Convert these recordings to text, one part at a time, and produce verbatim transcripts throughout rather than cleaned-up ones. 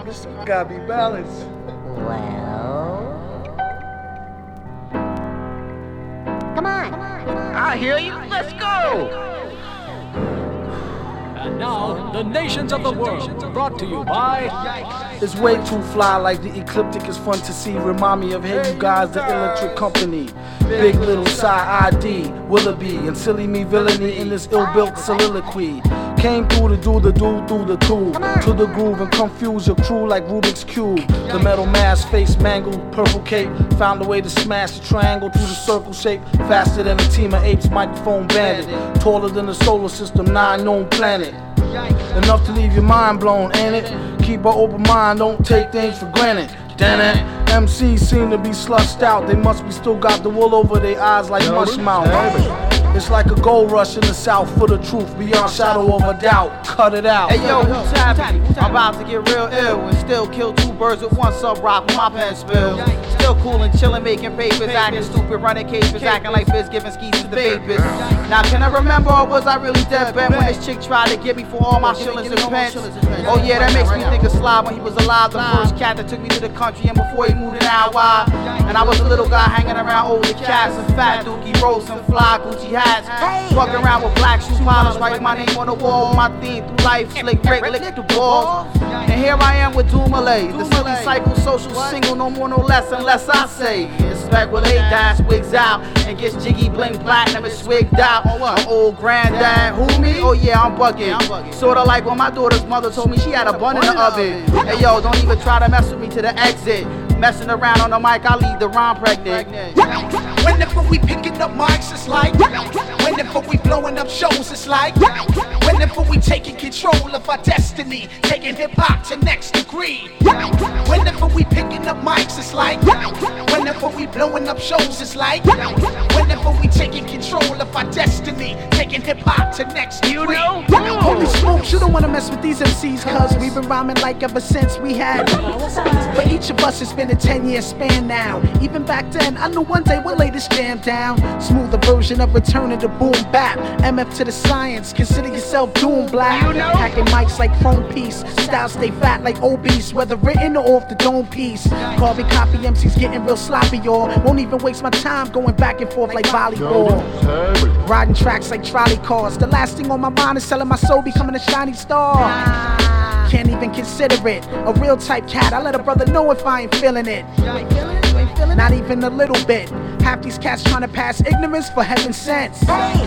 This gotta be balanced. Well... Come on. I hear you. Let's go. And now, the nations of the world, brought to you by... It's way too fly, like the ecliptic is fun to see. Remind me of Hey You Guys, the Electric Company. Big Little Side I D, Willoughby, and silly me villainy in this ill-built soliloquy. Came through to do the do through the tube, to the groove and confuse your crew like Rubik's Cube. The metal mask, face mangled, purple cape, found a way to smash the triangle through the circle shape. Faster than a team of apes, microphone bandit. Taller than the solar system, nine known planet. Enough to leave your mind blown, ain't it? Keep an open mind, don't take things for granted. Damn it, M Cs seem to be slushed out. They must be still got the wool over their eyes like mush mouth. It's like a gold rush in the south for the truth, beyond shadow of a doubt. Cut it out. Hey yo, who's happy? I'm about to get real ill and still kill two birds with one sub rock with my pen spill. Still cool and chillin', making papers, acting stupid, running cases, acting like biz, giving skis to the vapors. Now can I remember, or was I really dead bent when this chick tried to get me for all my shillings and pence? Oh yeah, that makes me think of Sly when he was alive, the first cat that took me to the country, and before he moved to N Y. And I was a little guy hanging around older cats and fat dookie rolls and fly Gucci hats. Walking around with black shoe polish, write my name on the wall. My theme through life, slick Rick, lick the balls. And here I am with Doomalay, the silly cycle, social single, no more, no less, unless I say. Inspect with eight dash wigs out and gets jiggy, bling platinum and swigged out. My old granddad, who me? Oh yeah, I'm bugging. Sorta like when my daughter's mother told me she had a bun in the oven. Hey yo, don't even try to mess with me to the exit. Messing around on the mic, I leave the rhyme pregnant. Whenever we picking up mics, it's like. Whenever we blowing up shows, it's like. Whenever we taking control of our destiny, taking hip hop to next degree. Whenever we picking up mics, it's like. Whenever we blowing up shows, it's like. Whenever we taking control of our destiny, taking hip hop to next degree. You know, holy smokes, you don't wanna mess with these M Cs, cause we've been rhyming like ever since we had. But each of us has been a ten year span now. Even back then, I knew one day we'll lay this jam down. Smoother version of returning to boom bap. M F to the science, consider yourself doom black. Packing mics like chrome piece, style stay fat like obese, whether written or off the dome piece. Carbon copy M Cs getting real sloppy, y'all. Won't even waste my time going back and forth like volleyball. Riding tracks like trolley cars. The last thing on my mind is selling my soul, becoming a shiny star. Can't even consider it a real type cat. I let a brother know if I ain't feeling it. You ain't feeling it? You ain't feeling it? Not even a little bit. Half these cats trying to pass ignorance for heaven's sakes.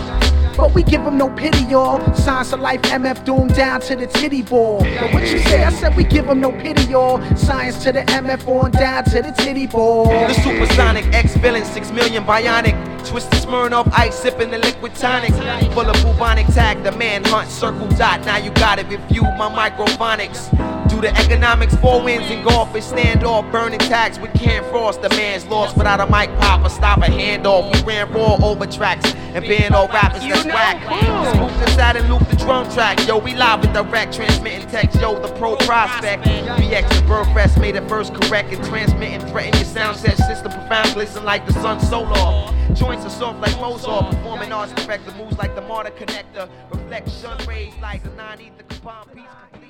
But we give them no pity, y'all. Science of life, M F doomed down to the titty ball. But what you say? I said we give them no pity, y'all. Science to the M F on down to the titty ball. The supersonic X-villain, six million bionic. Twisted Smirnoff ice, sipping the liquid tonic. Full of bubonic tag, the manhunt, circle dot. Now you got it, review my microphonics. Do the economics, four wins in golf, and stand off. Burning tags with Cam Frost. The man's lost without a mic pop or stop a handoff. We ran raw over tracks and being all rappers that's whack. Spook the side and loop the drum track. Yo, we live with direct, transmitting text. Yo, the pro prospect. B X and Birdfest made it first correct and transmitting. Threaten your sound set system profound, glisten like the sun solar. Joints are soft like Mozart. Performing arts perfect. The moves like the Marta connector. Reflect sun rays like the nine ether combined piece.